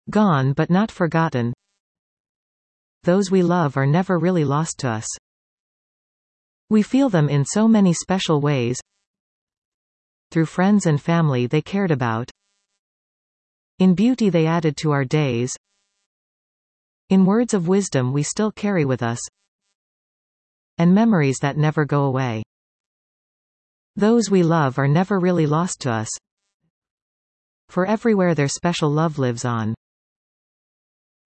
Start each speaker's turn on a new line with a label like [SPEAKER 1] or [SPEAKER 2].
[SPEAKER 1] Gone but not forgotten. Those we love are never really lost to us. We feel them in so many special ways. Through friends and family they cared about. In beauty they added to our days. In words of wisdom we still carry with us. And memories that never go away. Those we love are never really lost to us. For everywhere their special love lives on.